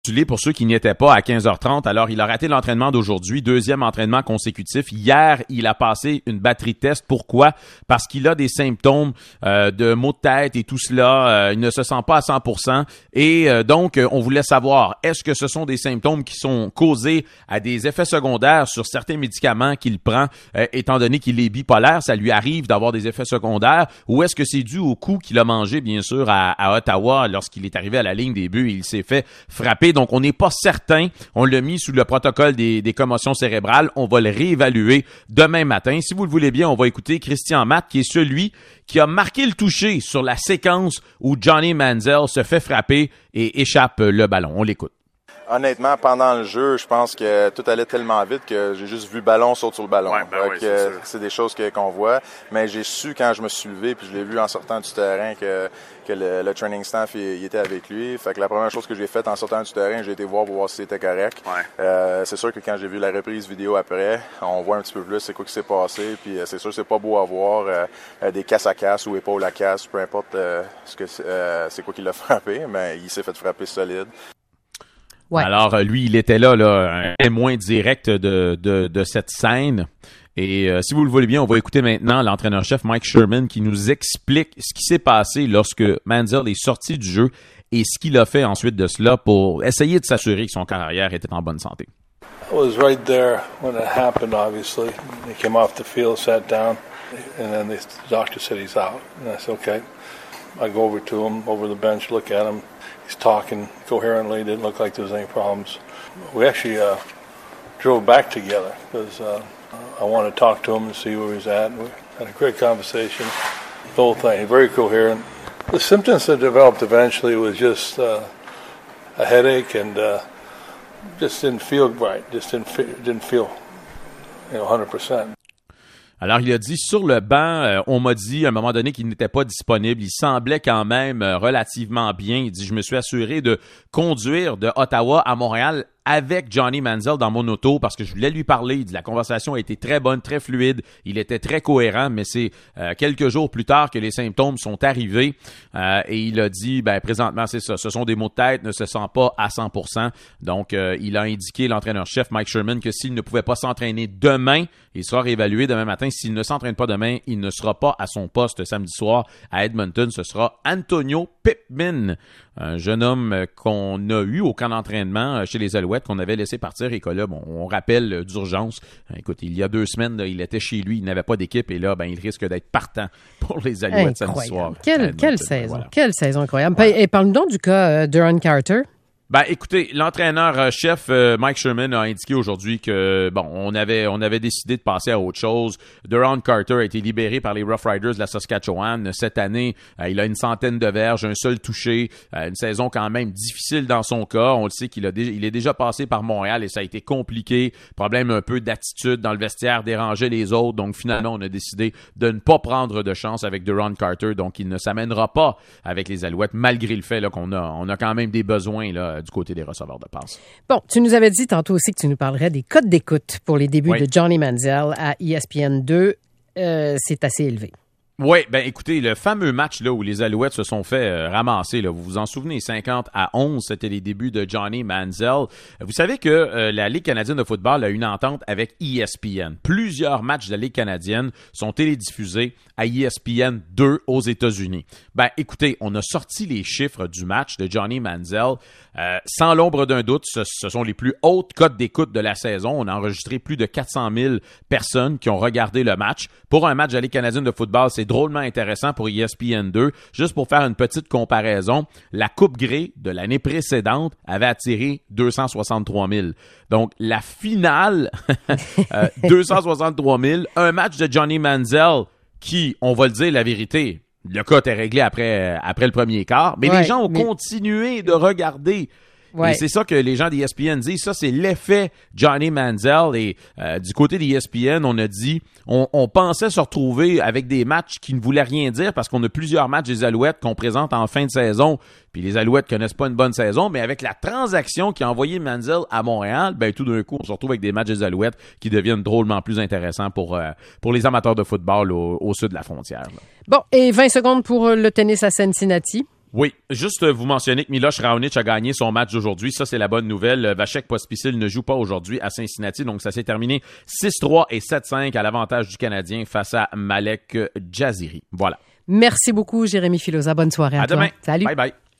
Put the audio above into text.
Pour ceux qui n'y étaient pas à 15h30, alors il a raté l'entraînement d'aujourd'hui, deuxième entraînement consécutif. Hier, il a passé une batterie de tests. Pourquoi? Parce qu'il a des symptômes de maux de tête et tout cela. Il ne se sent pas à 100%. Et donc, on voulait savoir, est-ce que ce sont des symptômes qui sont causés à des effets secondaires sur certains médicaments qu'il prend, étant donné qu'il est bipolaire, ça lui arrive d'avoir des effets secondaires, ou est-ce que c'est dû au coup qu'il a mangé, bien sûr, à Ottawa lorsqu'il est arrivé à la ligne des buts et il s'est fait frapper. Donc, on n'est pas certain. On l'a mis sous le protocole des commotions cérébrales. On va le réévaluer demain matin. Si vous le voulez bien, on va écouter Christian Matte, qui est celui qui a marqué le toucher sur la séquence où Johnny Manziel se fait frapper et échappe le ballon. On l'écoute. Honnêtement, pendant le jeu, je pense que tout allait tellement vite que j'ai juste vu le ballon sauter sur le ballon. Ouais, c'est des choses qu'on voit. Mais j'ai su quand je me suis levé, puis je l'ai vu en sortant du terrain que le training staff il était avec lui. Fait que la première chose que j'ai faite en sortant du terrain, j'ai été voir pour voir si c'était correct. Ouais. C'est sûr que quand j'ai vu la reprise vidéo après, on voit un petit peu plus c'est quoi qui s'est passé. Puis c'est sûr que c'est pas beau à voir des casses à casse ou épaules à casse, peu importe c'est quoi qui l'a frappé, mais il s'est fait frapper solide. Ouais. Alors, lui, il était là, un témoin direct de cette scène. Et si vous le voulez bien, on va écouter maintenant l'entraîneur-chef Mike Sherman qui nous explique ce qui s'est passé lorsque Manziel est sorti du jeu et ce qu'il a fait ensuite de cela pour essayer de s'assurer que son carrière était en bonne santé. I was right there when it happened, obviously. He came off the field, sat down, and then the doctor said he's out. And I said, okay. I go over to him, over the bench, look at him. He's talking coherently. Didn't look like there was any problems. We actually drove back together because I wanted to talk to him and see where he's at. We had a great conversation. The whole thing, very coherent. The symptoms that developed eventually was just a headache and just didn't feel right. Just didn't feel 100%. Alors, il a dit, sur le banc, on m'a dit à un moment donné qu'il n'était pas disponible. Il semblait quand même relativement bien. Il dit, je me suis assuré de conduire de Ottawa à Montréal avec Johnny Manziel dans mon auto parce que je voulais lui parler. Il dit, la conversation a été très bonne, très fluide. Il était très cohérent, mais c'est quelques jours plus tard que les symptômes sont arrivés. Et il a dit, présentement, c'est ça. Ce sont des maux de tête, ne se sent pas à 100%. Donc, il a indiqué, l'entraîneur-chef Mike Sherman, que s'il ne pouvait pas s'entraîner demain, il sera réévalué demain matin. S'il ne s'entraîne pas demain, il ne sera pas à son poste samedi soir à Edmonton. Ce sera Antonio Pittman, un jeune homme qu'on a eu au camp d'entraînement chez les Alouettes, qu'on avait laissé partir et que là, on rappelle d'urgence. Écoute, il y a 2 semaines, là, il était chez lui, il n'avait pas d'équipe et là, il risque d'être partant pour les Alouettes samedi soir. Quelle saison, voilà. Quelle saison incroyable. Ouais. Et parle-nous donc du cas Duron Carter. Écoutez, l'entraîneur-chef Mike Sherman a indiqué aujourd'hui que, on avait décidé de passer à autre chose. Duron Carter a été libéré par les Rough Riders de la Saskatchewan. Cette année, il a une centaine de verges, un seul touché, une saison quand même difficile dans son cas. On le sait qu'il est déjà passé par Montréal et ça a été compliqué. Problème un peu d'attitude dans le vestiaire, déranger les autres. Donc, finalement, on a décidé de ne pas prendre de chance avec Duron Carter. Donc, il ne s'amènera pas avec les Alouettes, malgré le fait là, qu'on a quand même des besoins là, du côté des receveurs de passe. Bon, tu nous avais dit tantôt aussi que tu nous parlerais des codes d'écoute pour les débuts de Johnny Manziel à ESPN 2. C'est assez élevé. Oui, écoutez, le fameux match là où les Alouettes se sont fait ramasser, là, vous vous en souvenez, 50-11, c'était les débuts de Johnny Manziel. Vous savez que la Ligue canadienne de football a une entente avec ESPN. Plusieurs matchs de la Ligue canadienne sont télédiffusés à ESPN 2 aux États-Unis. Écoutez, on a sorti les chiffres du match de Johnny Manziel. Sans l'ombre d'un doute, ce sont les plus hautes cotes d'écoute de la saison. On a enregistré plus de 400 000 personnes qui ont regardé le match. Pour un match de la Ligue canadienne de football, c'est drôlement intéressant pour ESPN 2. Juste pour faire une petite comparaison, la Coupe Grey de l'année précédente avait attiré 263 000. Donc, la finale, 263 000. Un match de Johnny Manziel qui, on va le dire la vérité, le cas est réglé après le premier quart, mais les gens ont continué de regarder. Ouais. Et c'est ça que les gens d'ESPN disent. Ça, c'est l'effet Johnny Manziel. Et du côté d'ESPN, on a dit, on pensait se retrouver avec des matchs qui ne voulaient rien dire parce qu'on a plusieurs matchs des Alouettes qu'on présente en fin de saison. Puis les Alouettes connaissent pas une bonne saison, mais avec la transaction qui a envoyé Manziel à Montréal, tout d'un coup, on se retrouve avec des matchs des Alouettes qui deviennent drôlement plus intéressants pour les amateurs de football au sud de la frontière. Là. Bon, et 20 secondes pour le tennis à Cincinnati. Oui, juste vous mentionner que Miloš Raonic a gagné son match d'aujourd'hui. Ça, c'est la bonne nouvelle. Vasek Pospisil ne joue pas aujourd'hui à Cincinnati, donc ça s'est terminé 6-3 et 7-5 à l'avantage du Canadien face à Malek Jaziri. Voilà. Merci beaucoup, Jérémy Filosa. Bonne soirée à toi. Demain. Salut. Bye bye.